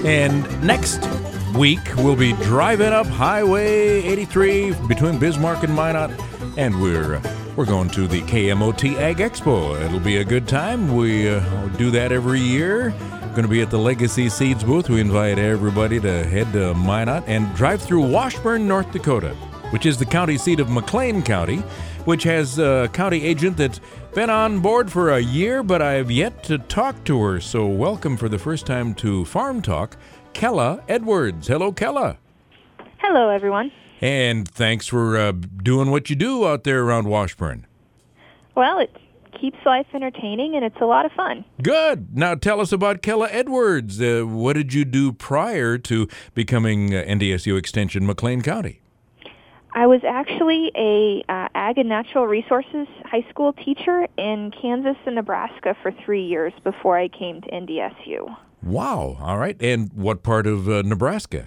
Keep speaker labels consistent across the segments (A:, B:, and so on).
A: And next week, we'll be driving up Highway 83 between Bismarck and Minot, and we're going to the KMOT Ag Expo. It'll be a good time. We do that every year. Going to be at the Legacy Seeds booth. We invite everybody to head to Minot and drive through Washburn, North Dakota, which is the county seat of McLean County, which has a county agent that's been on board for a year, but I've yet to talk to her. So welcome for the first time to Farm Talk, Kella Edwards. Hello, Kella.
B: Hello, everyone.
A: And thanks for doing what you do out there around Washburn.
B: Well, it keeps life entertaining, and it's a lot of fun.
A: Good. Now tell us about Kella Edwards. What did you do prior to becoming NDSU Extension McLean County?
B: I was actually a Ag and Natural Resources high school teacher in Kansas and Nebraska for 3 years before I came to NDSU.
A: Wow. All right. And what part of Nebraska?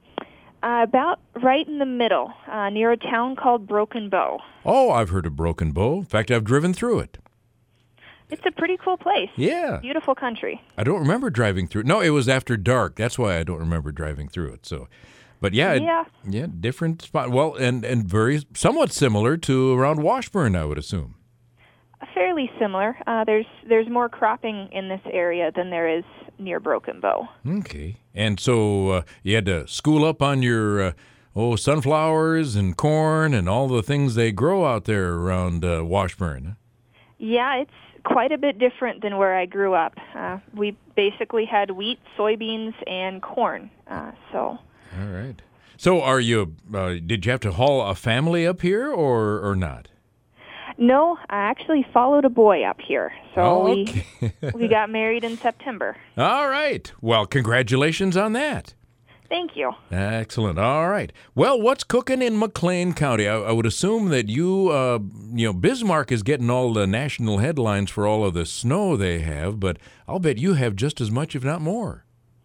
B: About right in the middle, near a town called Broken Bow.
A: Oh, I've heard of Broken Bow. In fact, I've driven through it.
B: It's a pretty cool place.
A: Yeah.
B: Beautiful country.
A: I don't remember driving through it. No, it was after dark. That's why I don't remember driving through it. So, but yeah, different spot. Well, and very somewhat similar to around Washburn, I would assume.
B: Fairly similar. There's more cropping in this area than there is near Broken Bow.
A: Okay. And so you had to school up on your sunflowers and corn and all the things they grow out there around Washburn.
B: Yeah, it's quite a bit different than where I grew up. We basically had wheat, soybeans, and corn.
A: All right. So are you? Did you have to haul a family up here or not?
B: No, I actually followed a boy up here. So
A: okay.
B: we got married in September.
A: All right. Well, congratulations on that.
B: Thank you.
A: Excellent. All right. Well, what's cooking in McLean County? I would assume that Bismarck is getting all the national headlines for all of the snow they have, but I'll bet you have just as much, if not more.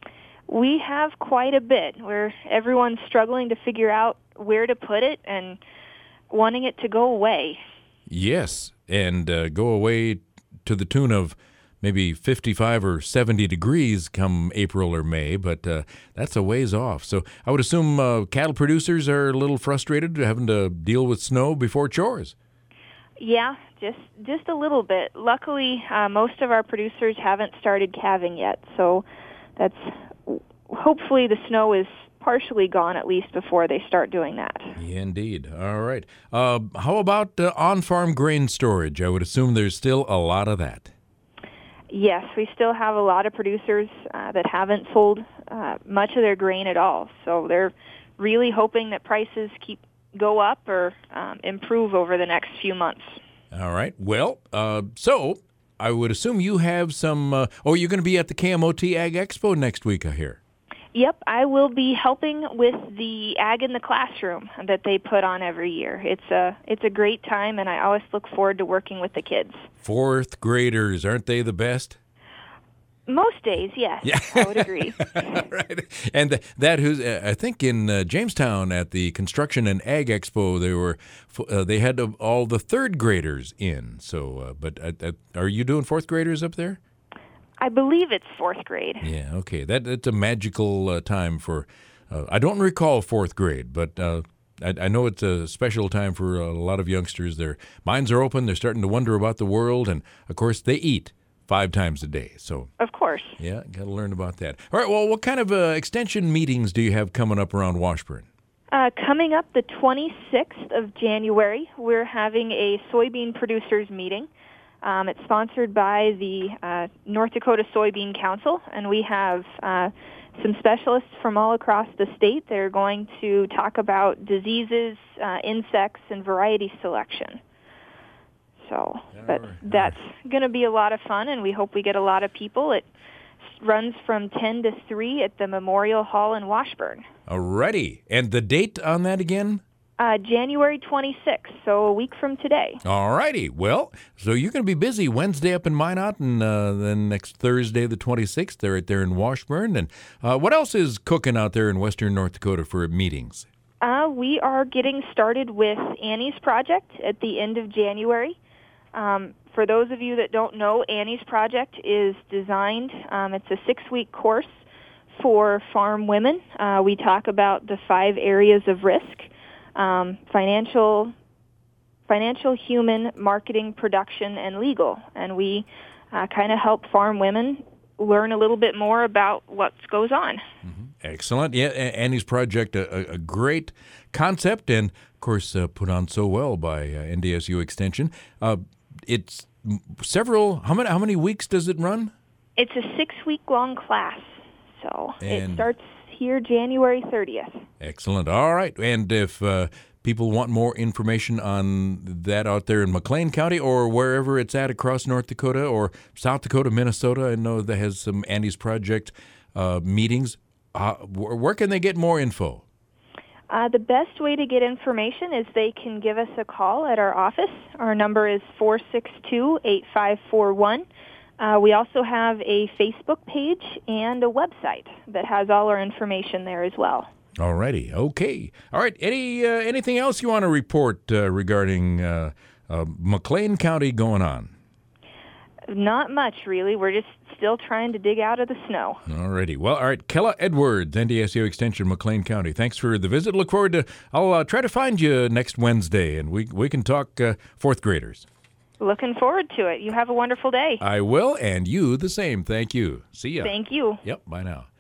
B: We have quite a bit where everyone's struggling to figure out where to put it and wanting it to go away.
A: Yes, and go away to the tune of maybe 55 or 70 degrees come April or May, but that's a ways off. So I would assume cattle producers are a little frustrated having to deal with snow before chores.
B: Yeah, just a little bit. Luckily, most of our producers haven't started calving yet, so that's hopefully the snow is partially gone at least before they start doing that.
A: Yeah, indeed. All right. How about on-farm grain storage? I would assume there's still a lot of that.
B: Yes, we still have a lot of producers that haven't sold much of their grain at all. So they're really hoping that prices go up or improve over the next few months.
A: All right. Well, so I would assume you have some... you're going to be at the KMOT Ag Expo next week, I hear.
B: Yep, I will be helping with the Ag in the Classroom that they put on every year. It's a great time, and I always look forward to working with the kids.
A: Fourth graders, aren't they the best?
B: Most days, yes, yeah. I would agree.
A: Right, and I think in Jamestown at the Construction and Ag Expo, they had all the third graders in. So, but are you doing fourth graders up there?
B: I believe it's fourth grade.
A: Yeah, okay. That's a magical time for, I don't recall fourth grade, but I know it's a special time for a lot of youngsters. Their minds are open. They're starting to wonder about the world. And, of course, they eat 5 times a day. So
B: of course.
A: Yeah, got to learn about that. All right, well, what kind of extension meetings do you have coming up around Washburn?
B: Coming up the 26th of January, we're having a soybean producers meeting. It's sponsored by the North Dakota Soybean Council, and we have some specialists from all across the state. They're going to talk about diseases, insects, and variety selection. So, that's going to be a lot of fun, and we hope we get a lot of people. It runs from 10 to 3 at the Memorial Hall in Washburn.
A: Alrighty. And the date on that again?
B: January 26th, so a week from today.
A: All righty. Well, so you're going to be busy Wednesday up in Minot, and then next Thursday, the 26th, they're right there in Washburn. And what else is cooking out there in western North Dakota for meetings?
B: We are getting started with Annie's Project at the end of January. For those of you that don't know, Annie's Project is designed, it's a 6-week course for farm women. We talk about the 5 areas of risk: financial, human, marketing, production, and legal. And we kind of help farm women learn a little bit more about what goes on.
A: Mm-hmm. Excellent. Yeah, Annie's project, a great concept, and of course put on so well by NDSU Extension. It's several. How many weeks does it run?
B: It's a 6-week-long class, so it starts here January 30th.
A: Excellent. All right, and if people want more information on that out there in McLean County or wherever it's at across North Dakota or South Dakota, Minnesota, I know that has some Annie's Project meetings. Where can they get more info?
B: The best way to get information is they can give us a call at our office. Our number is 462-8541. We also have a Facebook page and a website that has all our information there as well.
A: All righty. Okay. All right. Anything else you want to report regarding McLean County going on?
B: Not much, really. We're just still trying to dig out of the snow.
A: All righty. Well, all right. Kella Edwards, NDSU Extension, McLean County. Thanks for the visit. Look forward to. I'll try to find you next Wednesday, and we can talk fourth graders.
B: Looking forward to it. You have a wonderful day.
A: I will, and you the same. Thank you. See ya.
B: Thank you.
A: Yep. Bye now.